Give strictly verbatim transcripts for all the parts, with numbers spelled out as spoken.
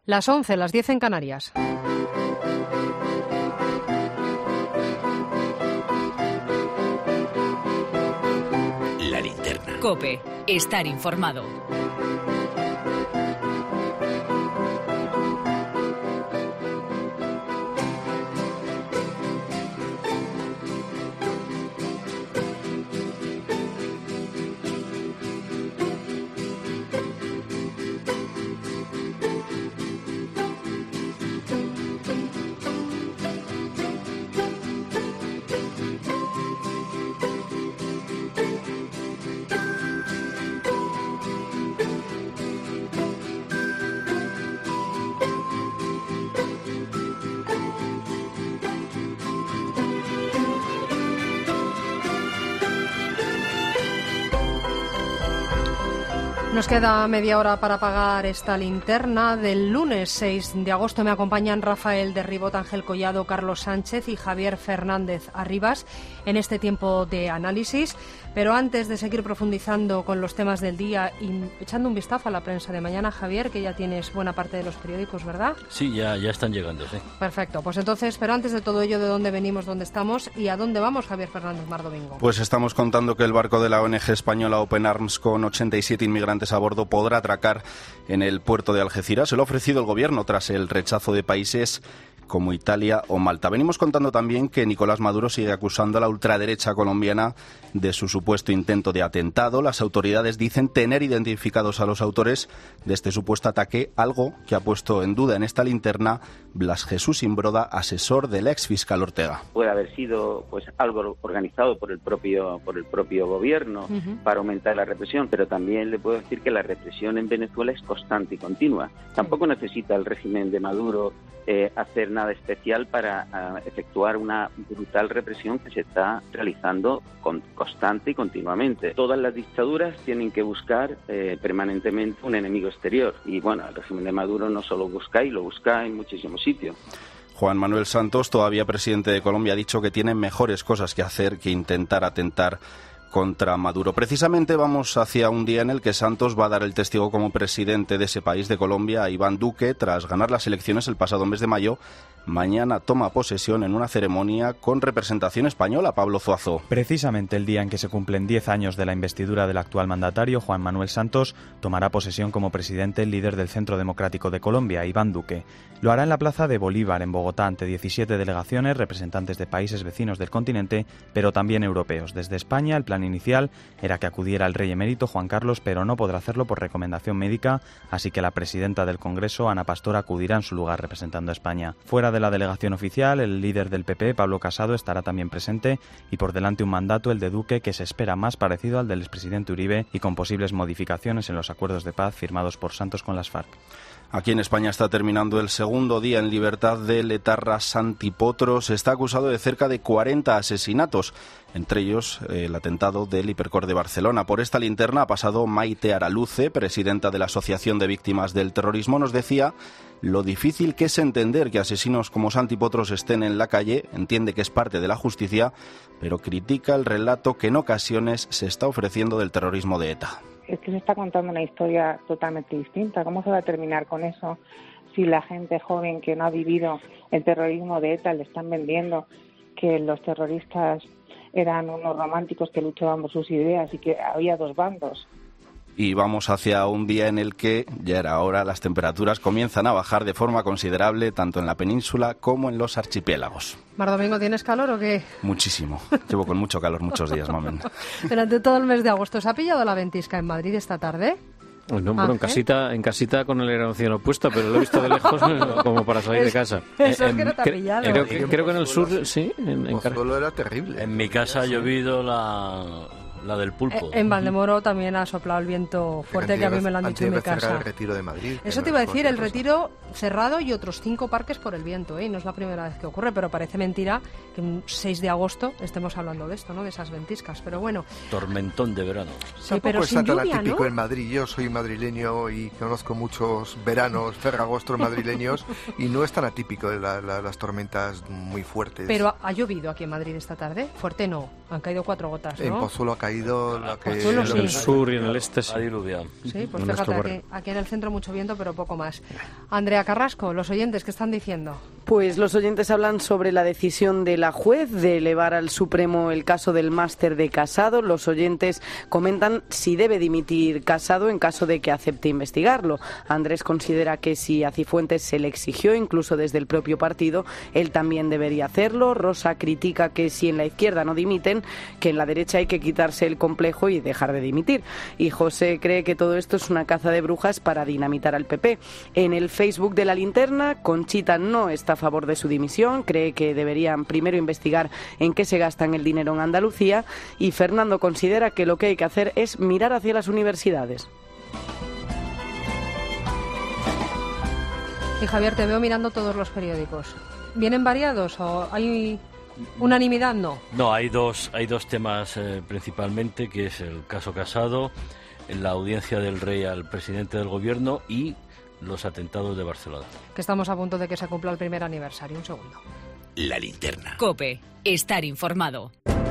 Las once, las diez en Canarias. La linterna. COPE. Estar informado. Nos queda media hora para apagar esta linterna. Del lunes seis de agosto me acompañan Rafael de Ribot, Ángel Collado, Carlos Sánchez y Javier Fernández Arribas en este tiempo de análisis. Pero antes de seguir profundizando con los temas del día y echando un vistazo a la prensa de mañana, Javier, que ya tienes buena parte de los periódicos, ¿verdad? Sí, ya, ya están llegando, sí. Perfecto, pues entonces, pero antes de todo ello, ¿de dónde venimos, dónde estamos y a dónde vamos, Javier Fernández Mar Domingo? Pues estamos contando que el barco de la O N G española Open Arms con ochenta y siete inmigrantes a bordo podrá atracar en el puerto de Algeciras. Se lo ha ofrecido el gobierno tras el rechazo de países como Italia o Malta. Venimos contando también que Nicolás Maduro sigue acusando a la ultraderecha colombiana de su supuesto intento de atentado. Las autoridades dicen tener identificados a los autores de este supuesto ataque, algo que ha puesto en duda en esta linterna Blas Jesús Imbroda, asesor del ex fiscal Ortega. Puede haber sido pues algo organizado por el propio por el propio gobierno uh-huh. para aumentar la represión, pero también le puedo decir que la represión en Venezuela es constante y continua. Tampoco necesita el régimen de Maduro eh, hacer nada especial para uh, efectuar una brutal represión que se está realizando con, constante y continuamente. Todas las dictaduras tienen que buscar eh, permanentemente un enemigo exterior y bueno, el régimen de Maduro no solo busca y lo busca en muchísimos sitio. Juan Manuel Santos, todavía presidente de Colombia, ha dicho que tiene mejores cosas que hacer que intentar atentar contra Maduro. Precisamente vamos hacia un día en el que Santos va a dar el testigo como presidente de ese país, de Colombia, a Iván Duque, tras ganar las elecciones el pasado mes de mayo. Mañana toma posesión en una ceremonia con representación española. Pablo Zuazo. Precisamente el día en que se cumplen diez años de la investidura del actual mandatario, Juan Manuel Santos, tomará posesión como presidente el líder del Centro Democrático de Colombia, Iván Duque. Lo hará en la Plaza de Bolívar, en Bogotá, ante diecisiete delegaciones, representantes de países vecinos del continente, pero también europeos. Desde España, el plan inicial era que acudiera el rey emérito Juan Carlos, pero no podrá hacerlo por recomendación médica, así que la presidenta del Congreso, Ana Pastor, acudirá en su lugar representando a España. Fuera de la delegación oficial, el líder del P P, Pablo Casado, estará también presente y por delante un mandato, el de Duque, que se espera más parecido al del expresidente Uribe y con posibles modificaciones en los acuerdos de paz firmados por Santos con las FARC. Aquí en España está terminando el segundo día en libertad de Letarra Santi Potros. Está acusado de cerca de cuarenta asesinatos, entre ellos eh, el atentado del Hipercor de Barcelona. Por esta linterna ha pasado Maite Araluce, presidenta de la Asociación de Víctimas del Terrorismo. Nos decía lo difícil que es entender que asesinos como Santi Potros estén en la calle. Entiende que es parte de la justicia, pero critica el relato que en ocasiones se está ofreciendo del terrorismo de ETA. Es que se está contando una historia totalmente distinta. ¿Cómo se va a terminar con eso si la gente joven que no ha vivido el terrorismo de ETA le están vendiendo que los terroristas eran unos románticos que luchaban por sus ideas y que había dos bandos? Y vamos hacia un día en el que, ya era hora, las temperaturas comienzan a bajar de forma considerable tanto en la península como en los archipiélagos. Mar Domingo, ¿tienes calor o qué? Muchísimo. Llevo con mucho calor muchos días, mamen. Durante todo el mes de agosto, ¿se ha pillado la ventisca en Madrid esta tarde? Bueno, bueno, en casita, en casita con el aeronación opuesto, pero lo he visto de lejos como para salir es, de casa. Eso eh, es que no te ha pillado. Creo, creo, creo que en el sur, sí. En, en solo era terrible. En mi casa ha llovido la... la del pulpo. En Valdemoro también ha soplado el viento fuerte, que a mí me lo han dicho en mi casa. El Retiro de Madrid. Eso te iba a decir, el Retiro cerrado y otros cinco parques por el viento, ¿eh? No es la primera vez que ocurre, pero parece mentira que un seis de agosto estemos hablando de esto, ¿no? De esas ventiscas, pero bueno. Tormentón de verano. Sí, Tampoco pero está sin tan lluvia, atípico ¿no? en Madrid. Yo soy madrileño y conozco muchos veranos ferragostos madrileños y no es tan atípico de la, la, las tormentas muy fuertes. Pero ha, ha llovido aquí en Madrid esta tarde. Fuerte no. Han caído cuatro gotas, ¿no? En Pozuelo ha caído la que... Pozuelo, sí. En el sur y en el este sí. Ha diluviado. Sí, pues fíjate, aquí, aquí en el centro mucho viento, pero poco más. Andrea Carrasco, los oyentes, ¿qué están diciendo? Pues los oyentes hablan sobre la decisión de la juez de elevar al Supremo el caso del máster de Casado. Los oyentes comentan si debe dimitir Casado en caso de que acepte investigarlo. Andrés considera que si a Cifuentes se le exigió, incluso desde el propio partido, él también debería hacerlo. Rosa critica que si en la izquierda no dimiten, que en la derecha hay que quitarse el complejo y dejar de dimitir. Y José cree que todo esto es una caza de brujas para dinamitar al P P. En el Facebook de La Linterna, Conchita no está a favor de su dimisión, cree que deberían primero investigar en qué se gastan el dinero en Andalucía, y Fernando considera que lo que hay que hacer es mirar hacia las universidades. Y Javier, te veo mirando todos los periódicos. ¿Vienen variados o hay unanimidad? No. No, hay dos, hay dos temas eh, principalmente, que es el caso Casado, la audiencia del rey al presidente del gobierno y los atentados de Barcelona. Que estamos a punto de que se cumpla el primer aniversario. Un segundo. La Linterna. COPE. Estar informado.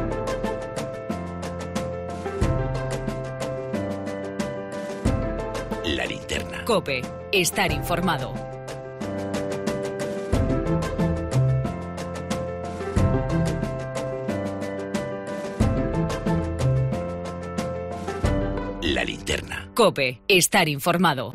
La Linterna. COPE. Estar informado. La Linterna. COPE. Estar informado.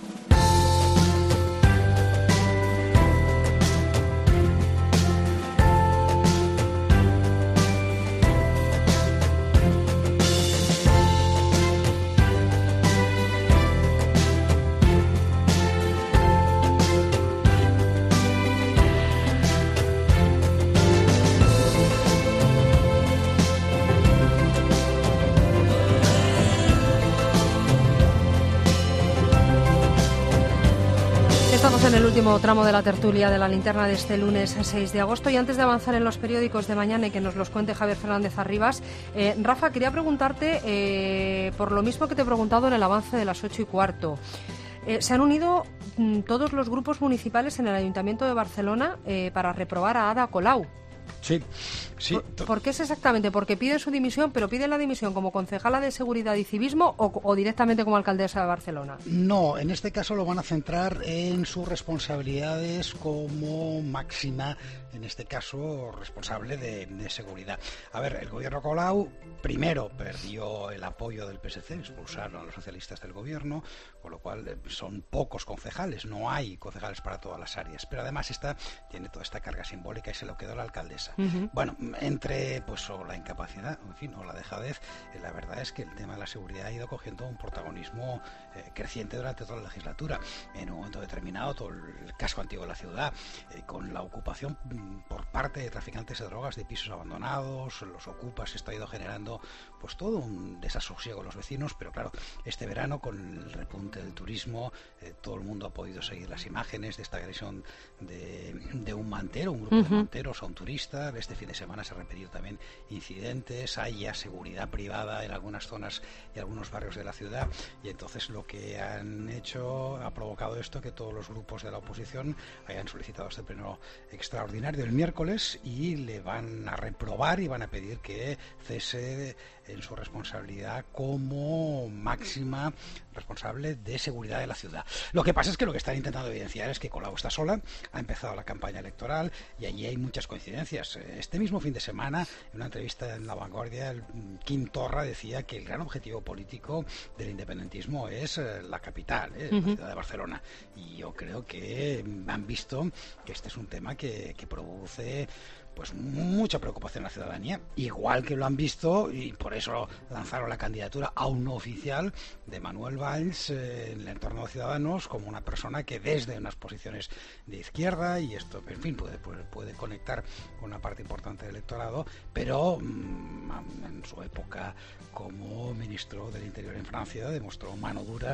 Estamos en el último tramo de la tertulia de La Linterna de este lunes seis de agosto, y antes de avanzar en los periódicos de mañana y que nos los cuente Javier Fernández Arribas, eh, Rafa, quería preguntarte eh, por lo mismo que te he preguntado en el avance de las ocho y cuarto. Eh, se han unido mm, todos los grupos municipales en el Ayuntamiento de Barcelona eh, para reprobar a Ada Colau. Sí, sí. ¿Por, ¿Por qué es exactamente? ¿Porque pide su dimisión, pero pide la dimisión como concejala de Seguridad y Civismo o, o directamente como alcaldesa de Barcelona? No, en este caso lo van a centrar en sus responsabilidades como máxima, en este caso, responsable de, de seguridad. A ver, el gobierno Colau primero perdió el apoyo del P S C, expulsaron a los socialistas del gobierno, con lo cual son pocos concejales, no hay concejales para todas las áreas, pero además esta tiene toda esta carga simbólica y se lo quedó la alcaldesa. Uh-huh. Bueno, entre pues o la incapacidad, en fin, o la dejadez, eh, la verdad es que el tema de la seguridad ha ido cogiendo un protagonismo eh, creciente durante toda la legislatura. En un momento determinado, todo el casco antiguo de la ciudad, eh, con la ocupación por parte de traficantes de drogas de pisos abandonados, los ocupas, esto ha ido generando pues todo un desasosiego a los vecinos, pero claro, este verano con el repunte del turismo, eh, todo el mundo ha podido seguir las imágenes de esta agresión de, de un mantero, un grupo uh-huh. de manteros a un turista. Este fin de semana se han repetido también incidentes, hay ya seguridad privada en algunas zonas y algunos barrios de la ciudad, y entonces lo que han hecho ha provocado esto, que todos los grupos de la oposición hayan solicitado este pleno extraordinario el miércoles y le van a reprobar y van a pedir que cese en su responsabilidad como máxima responsable de seguridad de la ciudad. Lo que pasa es que lo que están intentando evidenciar es que Colau está sola, ha empezado la campaña electoral y allí hay muchas coincidencias. Este mismo fin de semana, en una entrevista en La Vanguardia, el Quim Torra decía que el gran objetivo político del independentismo es la capital, ¿eh? uh-huh. la ciudad de Barcelona. Y yo creo que han visto que este es un tema que, que produce pues mucha preocupación en la ciudadanía, igual que lo han visto, y por eso lanzaron la candidatura aún no oficial de Manuel Valls eh, en el entorno de Ciudadanos, como una persona que desde unas posiciones de izquierda, y esto, en fin, puede, puede, puede conectar con una parte importante del electorado, pero mmm, en su época como ministro del Interior en Francia demostró mano dura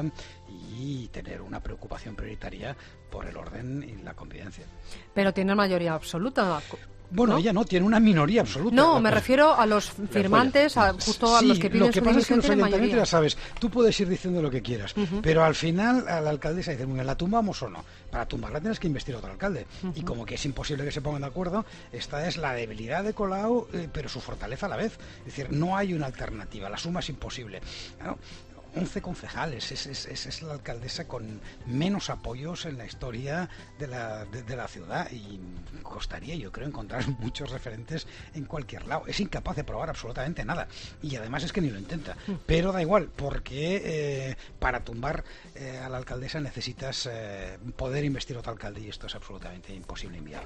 y tener una preocupación prioritaria por el orden y la convivencia. Pero tiene mayoría absoluta. Bueno, ¿no? ella no, tiene una minoría absoluta. No, me refiero a los firmantes, a, justo a sí, los que piden lo que su pasa es que dimisión los tienen ayuntamientos, mayoría. ya sabes, tú puedes ir diciendo lo que quieras, uh-huh. pero al final a la alcaldesa dice, bueno, ¿la tumbamos o no? Para tumbarla tienes que investir a otro alcalde. Uh-huh. Y como que es imposible que se pongan de acuerdo, esta es la debilidad de Colau, eh, pero su fortaleza a la vez. Es decir, no hay una alternativa, la suma es imposible. Claro, once concejales, es, es, es, es la alcaldesa con menos apoyos en la historia de la, de, de la ciudad y costaría, yo creo, encontrar muchos referentes en cualquier lado. Es incapaz de aprobar absolutamente nada y además es que ni lo intenta, pero da igual, porque eh, para tumbar eh, a la alcaldesa necesitas eh, poder investir a otro alcalde y esto es absolutamente imposible, inviable.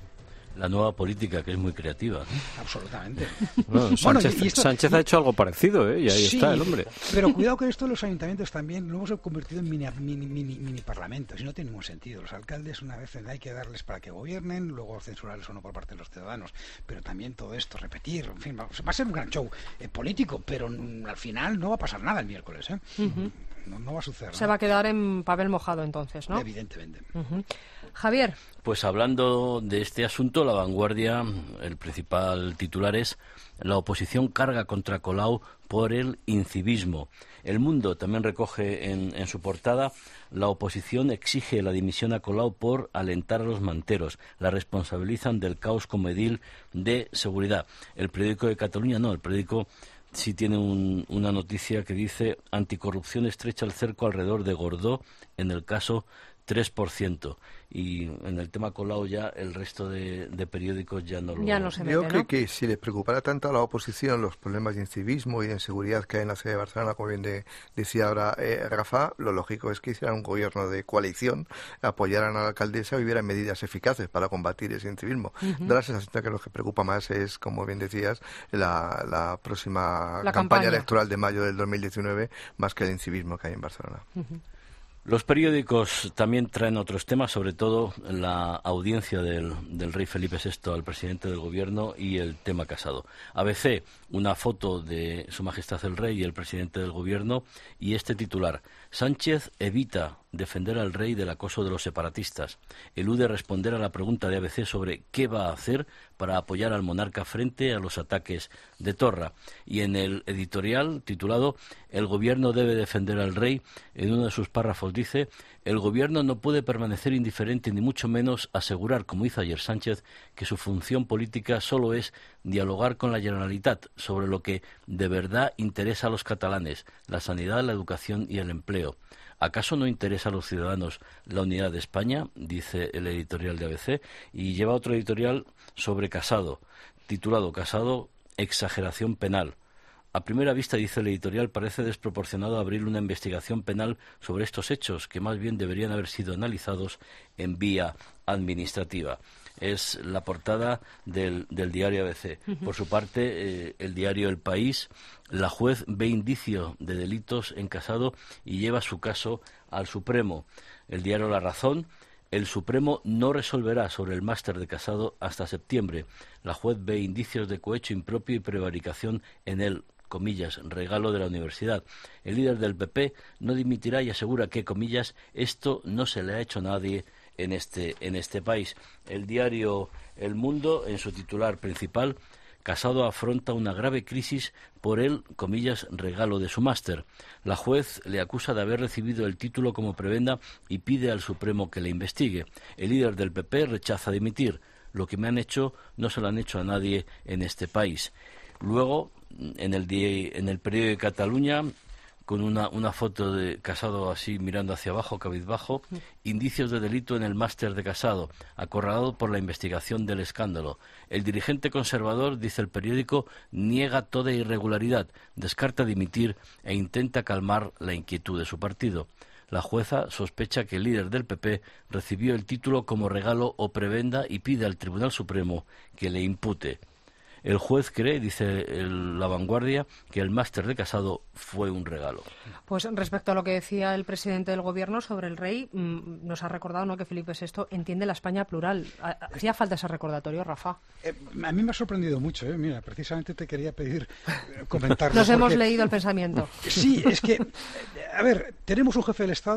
La nueva política, que es muy creativa. Absolutamente. No, Sánchez, bueno, y, y esto, Sánchez ha hecho algo parecido, ¿eh? Y ahí sí, está el hombre. Pero cuidado que esto de los ayuntamientos también lo hemos convertido en mini, mini, mini, mini parlamentos y no tiene ningún sentido. Los alcaldes una vez hay que darles para que gobiernen, luego censurarles o no por parte de los ciudadanos. Pero también todo esto, repetir, en fin, va, va a ser un gran show eh, político, pero mm, al final no va a pasar nada el miércoles, ¿eh? Uh-huh. No, no va a suceder. Se ¿no? va a quedar en papel mojado entonces, ¿no? Evidentemente. Uh-huh. Javier. Pues hablando de este asunto, La Vanguardia, el principal titular es: la oposición carga contra Colau por el incivismo. El Mundo también recoge en, en su portada: la oposición exige la dimisión a Colau por alentar a los manteros. La responsabilizan del caos como edil de seguridad. El periódico de Cataluña no, el periódico sí tiene un, una noticia que dice: anticorrupción estrecha el cerco alrededor de Gordó en el caso tres por ciento. Y en el tema Colau ya el resto de, de periódicos ya no lo... Ya no se mete, Yo ¿no? creo que si les preocupara tanto a la oposición los problemas de incivismo y de inseguridad que hay en la ciudad de Barcelona, como bien de, decía ahora eh, Rafa, lo lógico es que hicieran un gobierno de coalición, apoyaran a la alcaldesa y hubieran medidas eficaces para combatir ese incivismo. Uh-huh. Da la sensación de que lo que preocupa más es, como bien decías, la, la próxima la campaña, campaña electoral de mayo del dos mil diecinueve, más que el incivismo que hay en Barcelona. Uh-huh. Los periódicos también traen otros temas, sobre todo la audiencia del, del rey Felipe sexto al presidente del gobierno y el tema Casado. A B C, una foto de Su Majestad el Rey y el presidente del gobierno y este titular: Sánchez evita defender al rey del acoso de los separatistas. Elude responder a la pregunta de A B C sobre qué va a hacer para apoyar al monarca frente a los ataques de Torra. Y en el editorial titulado El gobierno debe defender al rey, en uno de sus párrafos dice: el gobierno no puede permanecer indiferente ni mucho menos asegurar, como hizo ayer Sánchez, que su función política solo es dialogar con la Generalitat sobre lo que de verdad interesa a los catalanes: la sanidad, la educación y el empleo. ¿Acaso no interesa a los ciudadanos la unidad de España?, dice el editorial de A B C, y lleva otro editorial sobre Casado, titulado Casado, exageración penal. A primera vista, dice el editorial, parece desproporcionado abrir una investigación penal sobre estos hechos, que más bien deberían haber sido analizados en vía administrativa. Es la portada del, del diario A B C. Uh-huh. Por su parte, eh, el diario El País: la juez ve indicio de delitos en Casado y lleva su caso al Supremo. El diario La Razón: el Supremo no resolverá sobre el máster de Casado hasta septiembre. La juez ve indicios de cohecho impropio y prevaricación en el, comillas, regalo de la universidad. El líder del P P no dimitirá y asegura que, comillas, esto no se le ha hecho a nadie en este, en este país. El diario El Mundo, en su titular principal: Casado afronta una grave crisis por el, comillas, regalo de su máster. La juez le acusa de haber recibido el título como prebenda y pide al Supremo que le investigue. El líder del P P rechaza dimitir. Lo que me han hecho no se lo han hecho a nadie en este país. Luego, en el, en el periódico de Cataluña, con una, una foto de Casado así mirando hacia abajo, cabizbajo: indicios de delito en el máster de Casado, acorralado por la investigación del escándalo. El dirigente conservador, dice el periódico, niega toda irregularidad, descarta dimitir e intenta calmar la inquietud de su partido. La jueza sospecha que el líder del P P recibió el título como regalo o prebenda y pide al Tribunal Supremo que le impute. El juez cree, dice el, La Vanguardia, que el máster de Casado fue un regalo. Pues respecto a lo que decía el presidente del gobierno sobre el rey, mmm, nos ha recordado, ¿no?, que Felipe sexto entiende la España plural. ¿Hacía falta ese recordatorio, Rafa? Eh, a mí me ha sorprendido mucho, ¿eh? Mira, precisamente te quería pedir eh, comentarlo. Nos porque... hemos leído el pensamiento. Sí, es que, a ver, tenemos un jefe del Estado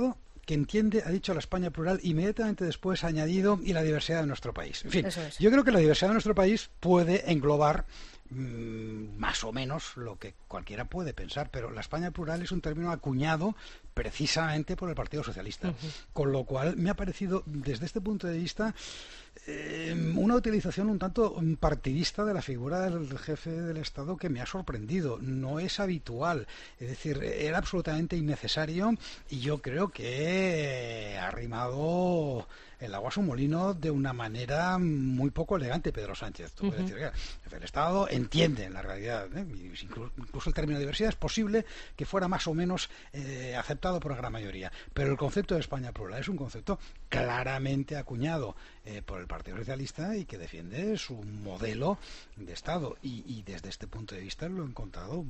que entiende, ha dicho la España plural, inmediatamente después ha añadido y la diversidad de nuestro país. En fin, Eso es. yo creo que la diversidad de nuestro país puede englobar mmm, más o menos lo que cualquiera puede pensar, pero la España plural es un término acuñado precisamente por el Partido Socialista, uh-huh. con lo cual me ha parecido, desde este punto de vista, eh, una utilización un tanto partidista de la figura del jefe del Estado que me ha sorprendido. No es habitual, es decir, era absolutamente innecesario y yo creo que ha arrimado el agua a su molino de una manera muy poco elegante Pedro Sánchez. Tú uh-huh. puedes decir, que el Estado entiende la realidad, ¿eh? incluso, incluso el término diversidad es posible que fuera más o menos eh, aceptado por la gran mayoría, pero el concepto de España plural es un concepto claramente acuñado eh, por el Partido Socialista y que defiende su modelo de Estado y, y desde este punto de vista lo he encontrado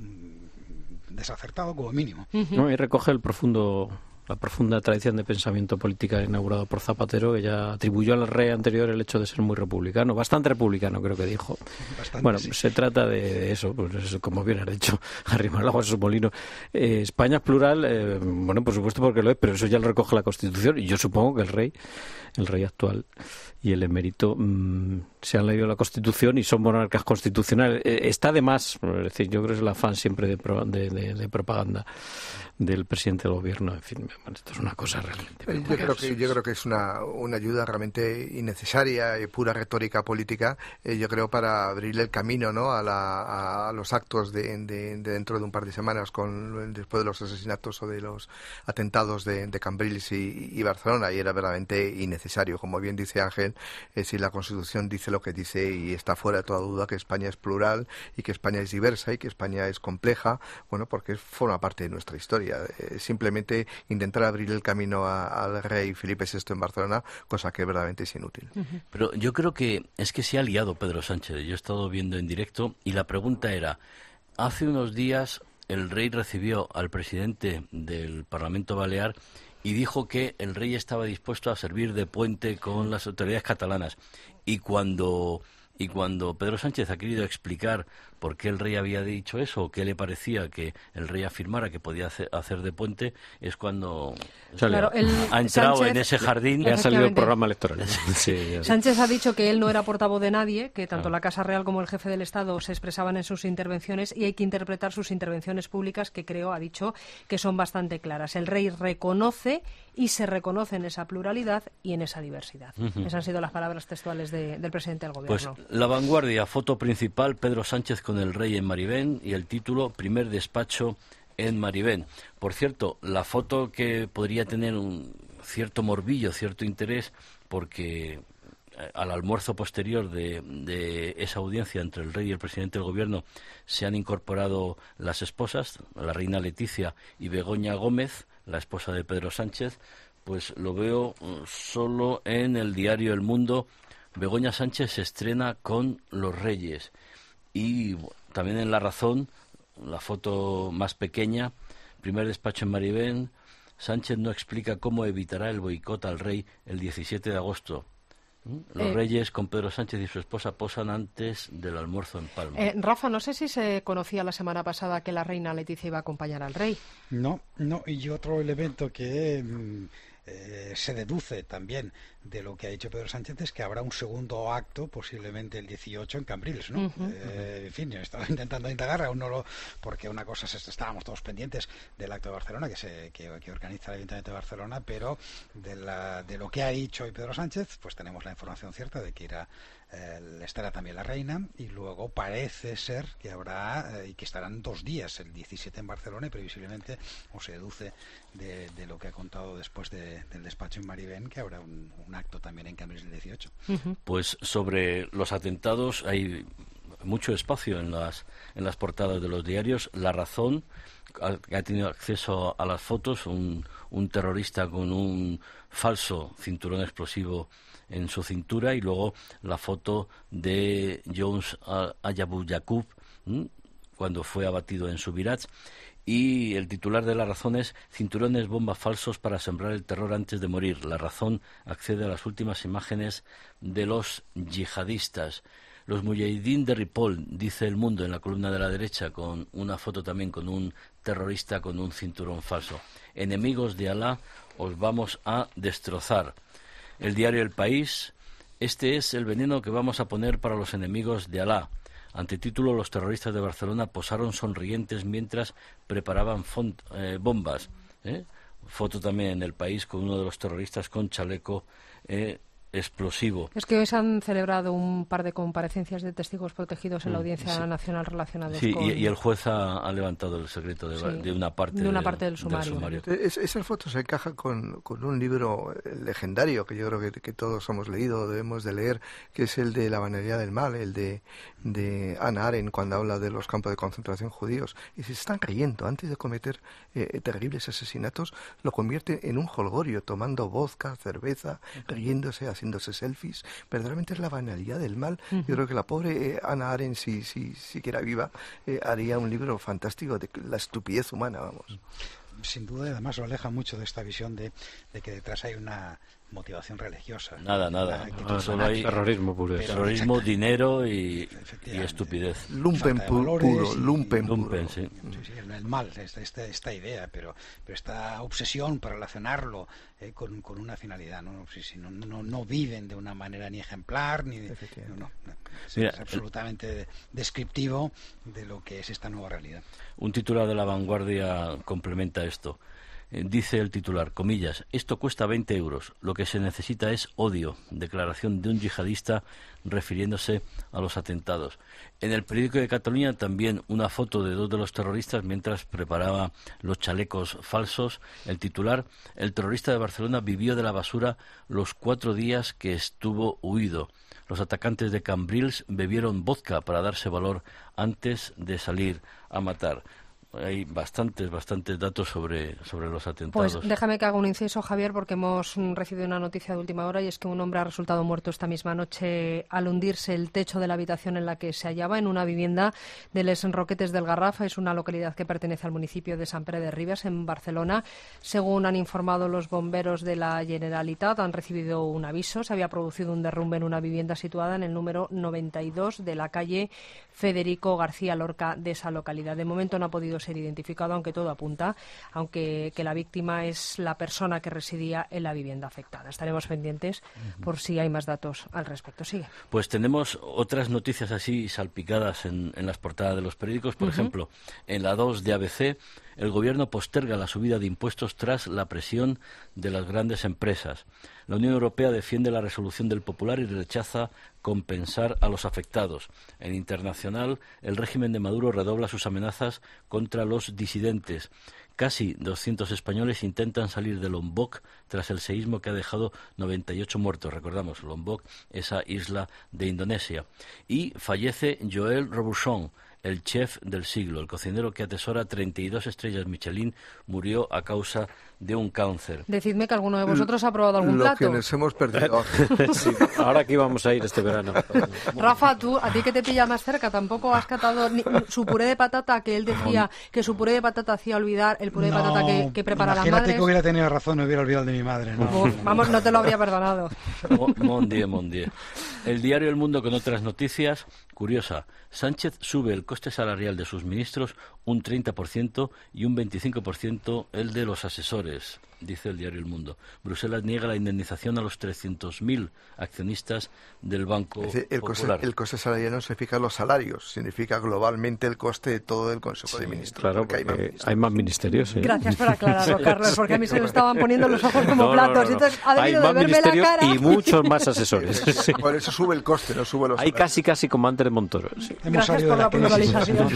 mm, desacertado como mínimo. Uh-huh. No, y recoge el profundo la profunda tradición de pensamiento política inaugurado por Zapatero, que ya atribuyó al rey anterior el hecho de ser muy republicano, bastante republicano creo que dijo. Bastante, bueno, sí. Se trata de eso, pues eso, como bien has dicho, arrimar el agua a su molino. Eh, España es plural, eh, bueno, por supuesto porque lo es, pero eso ya lo recoge la Constitución y yo supongo que el rey, el rey actual y el emérito mmm, se han leído la Constitución y son monarcas constitucionales. Eh, está de más, es decir, yo creo que es el afán siempre de, pro, de, de, de propaganda del presidente del gobierno. En fin, esto es una cosa realmente. Yo creo que yo creo que es una, una ayuda realmente innecesaria y pura retórica política. Eh, yo creo para abrirle el camino, ¿no? a, la, a los actos de, de, de dentro de un par de semanas, con después de los asesinatos o de los atentados de, de Cambrils y, y Barcelona, y era verdaderamente innecesario. Como bien dice Ángel, eh, si la Constitución dice lo que dice y está fuera de toda duda que España es plural y que España es diversa y que España es compleja, bueno, porque forma parte de nuestra historia. Eh, simplemente intentar abrir el camino a, al rey Felipe sexto en Barcelona, cosa que verdaderamente es inútil. Uh-huh. Pero yo creo que es que se ha liado Pedro Sánchez. Yo he estado viendo en directo y la pregunta era, hace unos días el rey recibió al presidente del Parlamento Balear y dijo que el rey estaba dispuesto a servir de puente con las autoridades catalanas. Y cuando... Y cuando Pedro Sánchez ha querido explicar por qué el rey había dicho eso, o qué le parecía que el rey afirmara que podía hacer, hacer de puente, es cuando claro, el ha entrado Sánchez, en ese jardín y ha salido el programa electoral. Sí, Sánchez ha dicho que él no era portavoz de nadie, que tanto la Casa Real como el jefe del Estado se expresaban en sus intervenciones y hay que interpretar sus intervenciones públicas, que creo, ha dicho, que son bastante claras. El rey reconoce y se reconoce en esa pluralidad y en esa diversidad. Uh-huh. Esas han sido las palabras textuales de, del presidente del Gobierno. Pues La Vanguardia, foto principal, Pedro Sánchez con el rey en Marivén, y el título, primer despacho en Marivén. Por cierto, la foto que podría tener un cierto morbillo, cierto interés, porque al almuerzo posterior de, de esa audiencia entre el rey y el presidente del gobierno se han incorporado las esposas, la reina Leticia y Begoña Gómez, la esposa de Pedro Sánchez. Pues lo veo solo en el diario El Mundo. Begoña Sánchez se estrena con los Reyes. Y también en La Razón, la foto más pequeña, primer despacho en Marivén, Sánchez no explica cómo evitará el boicot al rey el diecisiete de agosto. Los eh, Reyes con Pedro Sánchez y su esposa posan antes del almuerzo en Palma. Eh, Rafa, no sé si se conocía la semana pasada que la reina Leticia iba a acompañar al rey. No, no, y otro elemento que... Mm, Eh, se deduce también de lo que ha dicho Pedro Sánchez es que habrá un segundo acto posiblemente el dieciocho en Cambrils, ¿no? Uh-huh. Eh, en fin, yo estaba intentando indagar, aún no lo, porque una cosa es, estábamos todos pendientes del acto de Barcelona que se que, que organiza el Ayuntamiento de Barcelona, pero de, la, de lo que ha dicho hoy Pedro Sánchez, pues tenemos la información cierta de que irá eh, estará también la reina, y luego parece ser que habrá eh, y que estarán dos días, el diecisiete en Barcelona, y previsiblemente, o se deduce de, de lo que ha contado después de, del despacho en Marivén, que habrá un, un acto también en Cambrils el dieciocho. Uh-huh. Pues sobre los atentados hay mucho espacio en las en las portadas de los diarios. La Razón, que ha tenido acceso a las fotos, un, un terrorista con un falso cinturón explosivo en su cintura, y luego la foto de Jones Ayabu Yaqub cuando fue abatido en Subirats. Y el titular de La Razón es cinturones bomba falsos para sembrar el terror antes de morir. La Razón accede a las últimas imágenes de los yihadistas. Los Mujahideen de Ripoll, dice El Mundo en la columna de la derecha, con una foto también con un terrorista con un cinturón falso. Enemigos de Alá, os vamos a destrozar. El diario El País, este es el veneno que vamos a poner para los enemigos de Alá. Antetítulo, los terroristas de Barcelona posaron sonrientes mientras preparaban font, eh, bombas. ¿eh? Foto también en El País con uno de los terroristas con chaleco eh, explosivo. Es que hoy se han celebrado un par de comparecencias de testigos protegidos en la Audiencia sí. Nacional relacionados sí, con... y, y el juez ha, ha levantado el secreto de, sí, de una parte, de una del, parte del sumario. Del sumario. Es, esa foto se encaja con, con un libro legendario que yo creo que, que todos hemos leído, debemos de leer, que es el de La banalidad del mal, el de, de Hannah Arendt, cuando habla de los campos de concentración judíos. Y se están riendo antes de cometer eh, terribles asesinatos, lo convierte en un jolgorio, tomando vodka, cerveza, riéndose, haciéndose selfies. Verdaderamente es la banalidad del mal. Uh-huh. Yo creo que la pobre eh, Hannah Arendt, si, si, si quiera viva, eh, haría un libro fantástico de la estupidez humana, vamos. Sin duda, además lo aleja mucho de esta visión de, de que detrás hay una motivación religiosa. Nada, nada. Ah, solo hay terrorismo puro. Terrorismo, dinero y, y estupidez. Lumpen puro, lumpen puro. Lumpen, sí. Sí, sí, el mal, esta, esta, esta idea, pero, pero esta obsesión para relacionarlo eh, con, con una finalidad. ¿no? Sí, sí, no, no, no viven de una manera ni ejemplar, ni de, no, no, es, Mira, es absolutamente el... descriptivo de lo que es esta nueva realidad. Un titular de La Vanguardia complementa esto. Dice el titular, comillas, esto cuesta veinte euros, lo que se necesita es odio, declaración de un yihadista refiriéndose a los atentados. En el periódico de Cataluña también una foto de dos de los terroristas mientras preparaba los chalecos falsos. El titular, el terrorista de Barcelona vivió de la basura los cuatro días que estuvo huido. Los atacantes de Cambrils bebieron vodka para darse valor antes de salir a matar. Hay bastantes, bastantes datos sobre, sobre los atentados. Pues déjame que haga un inciso, Javier, porque hemos recibido una noticia de última hora y es que un hombre ha resultado muerto esta misma noche al hundirse el techo de la habitación en la que se hallaba en una vivienda de Les Roquetes del Garraf. Es una localidad que pertenece al municipio de Sant Pere de Ribes, en Barcelona. Según han informado los bomberos de la Generalitat, han recibido un aviso. Se había producido un derrumbe en una vivienda situada en el número noventa y dos de la calle Federico García Lorca de esa localidad. De momento no ha podido ser identificado, aunque todo apunta, aunque que la víctima es la persona que residía en la vivienda afectada. Estaremos pendientes uh-huh. por si hay más datos al respecto. Sigue. Pues tenemos otras noticias así salpicadas en, en las portadas de los periódicos. Por uh-huh. ejemplo, en la dos de A B C, el gobierno posterga la subida de impuestos tras la presión de las grandes empresas. La Unión Europea defiende la resolución del Popular y rechaza compensar a los afectados. En internacional, el régimen de Maduro redobla sus amenazas contra los disidentes. Casi doscientos españoles intentan salir de Lombok tras el seísmo que ha dejado noventa y ocho muertos. Recordamos, Lombok, esa isla de Indonesia. Y fallece Joël Robuchon, el chef del siglo. El cocinero que atesora treinta y dos estrellas Michelin murió a causa de un cáncer. Decidme que alguno de vosotros ha probado algún Lo plato. Lo que nos hemos perdido. Sí, ahora aquí vamos a ir este verano. Rafa, tú, a ti que te pilla más cerca, tampoco has catado ni, su puré de patata, que él decía no. que su puré de patata hacía olvidar el puré no, de patata que, que prepara la madre. Imagínate que hubiera tenido razón, me hubiera olvidado de mi madre. ¿no? Uf, vamos, no te lo habría perdonado. Mon Dieu, mon Dieu. El diario El Mundo con otras noticias. Curiosa, Sánchez sube el coste salarial de sus ministros un treinta por ciento y un veinticinco por ciento el de los asesores, dice el diario El Mundo. Bruselas niega la indemnización a los trescientos mil accionistas del Banco es decir, el Popular. Coste, el coste salarial no significa los salarios, significa globalmente el coste de todo el Consejo sí, de Ministros. Claro, porque, porque hay, más ministerios. hay más ministerios. ¿sí? Gracias por aclararlo, Carlos, porque a mí se me estaban poniendo los ojos como no, platos. No, no, no. Entonces, ha hay más de ministerios la cara. y muchos más asesores. Sí. Por eso sube el coste, no sube los Hay salarios. casi, casi como antes de Montoro. Sí. Gracias por la, la puntualización.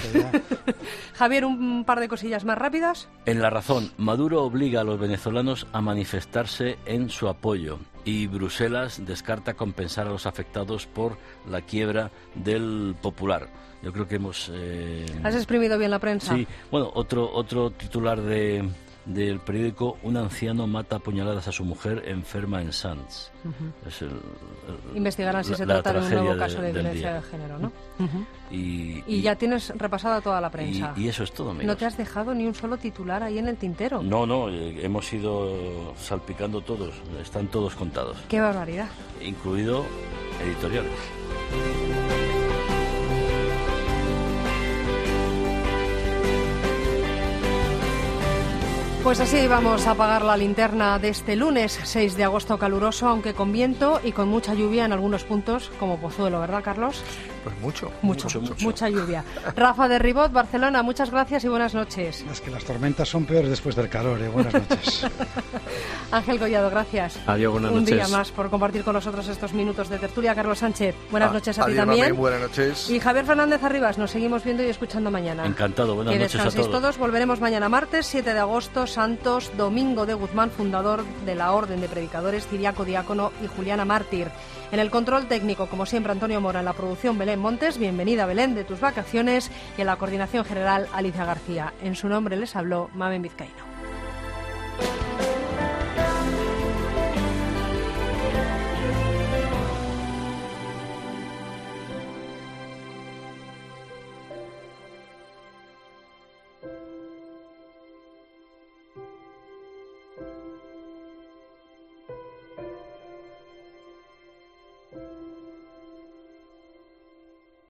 Javier, un par de cosillas más rápidas. En La Razón, Maduro obliga a los venezolanos a manifestarse en su apoyo y Bruselas descarta compensar a los afectados por la quiebra del Popular. Yo creo que hemos... Eh... ¿Has exprimido bien la prensa? Sí. Bueno, otro, otro titular de... del periódico, un anciano mata a puñaladas a su mujer enferma en Sants. Uh-huh. Es el, el, Investigarán si la, se trata de un nuevo caso de, de violencia día. de género, ¿no? Uh-huh. Y, y, y ya tienes repasada toda la prensa. Y, y eso es todo, amigos. ¿No te has dejado ni un solo titular ahí en el tintero? No, no, eh, hemos ido salpicando todos, están todos contados. ¡Qué barbaridad! Incluido editoriales. Pues así vamos a apagar la linterna de este lunes seis de agosto caluroso, aunque con viento y con mucha lluvia en algunos puntos, como Pozuelo, ¿verdad, Carlos? Pues mucho. Mucho, mucho, mucho. Mucha lluvia. Rafa de Ribot, Barcelona, muchas gracias y buenas noches. Es que las tormentas son peores después del calor, ¿eh? Buenas noches. Ángel Collado, gracias. Adiós, buenas Un noches. día más por compartir con nosotros estos minutos de tertulia. Carlos Sánchez, buenas Ah, noches a ti adiós, también. mami, buenas noches. Y Javier Fernández Arribas, nos seguimos viendo y escuchando mañana. Encantado, buenas que noches a descanséis todos. todos. Volveremos mañana martes, siete de agosto, Santos, Domingo de Guzmán, fundador de la Orden de Predicadores, Ciriaco Diácono y Juliana Mártir. En el control técnico, como siempre, Antonio Mora. En la producción, Belén Montes. Bienvenida, Belén, de tus vacaciones. Y en la coordinación general, Alicia García. En su nombre les habló Mamen Vizcaíno.